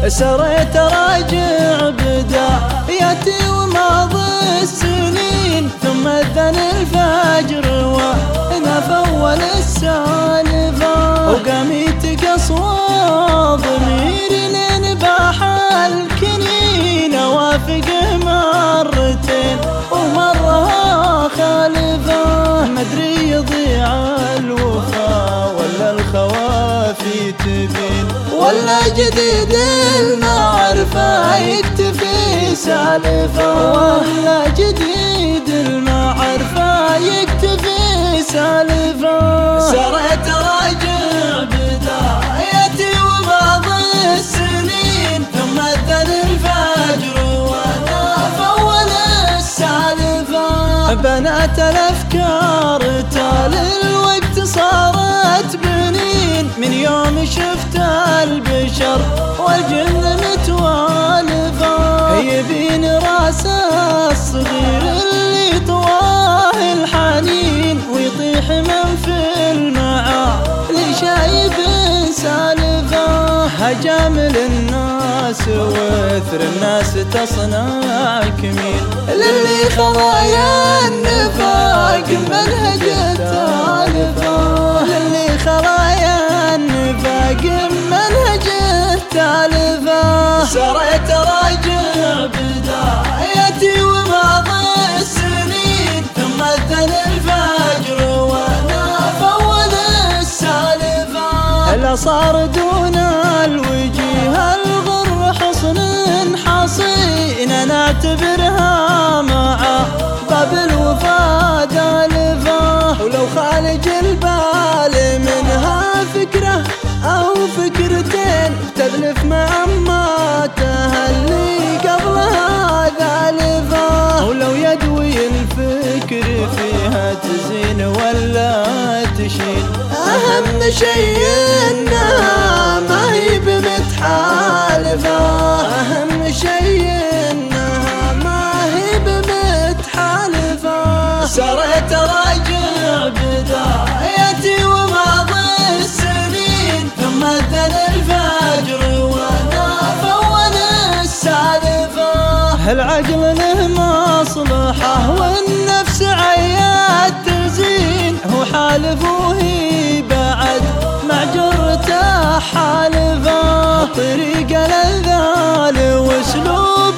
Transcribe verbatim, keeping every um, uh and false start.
سريت راجع بدايتي وماضي السنين، ثم أذن الفجر وأنا في أول السالفة، وقامت قصوى ضميري لين باح الكنين، أوافق مرتين ومرها خالفة، مدري يضيع الوفا ولا الخوافي تبين، ولا جديد المعرفة يكتفي سالفة، ولا جديد المعرفة يكتفي سالفة. سريت راجع بدايتي وماضي السنين، ثم أذن الفجر وأنا في أول السالفة، بنات الأفكار تالي الوقت صارت بنين، من يوم شفت البشر والجن متوالفة، يبين راس الصغير اللي طواه الحنين، ويطيح من في المعالي شايب سالفة، هجامل الناس وثر الناس تصنع كمين، للي خلايا النفاق منهج التالفة، للي خلايا النفاق منهج التالفة. سريت راجع بدايتي وماضي السنين، ثم أذن الفجر وأنا في أول السالفة، لا صار دون الوجيه الغر حصن حصين، نعتبرها مع باب الوفا دالفة، ولو خارج البال منها فكرة أو فكرتين تذلف مع أماتها اللي قبلها ذالفة، ولو يدوي الفكر فيها تزين ولا تشيل، أهم شيء إنها ما هي بمتحالفة، أهم شيء إنها ما هي بمتحالفة. سريت راجع بدايتي وماضي السنين، ثم أذن الفجر وأنا في أول السالفة، العقل له مصلحة والنفس عيات تزين، هو حالف وهي بعد مع جرته حالفة، طريق الأذال واسلوب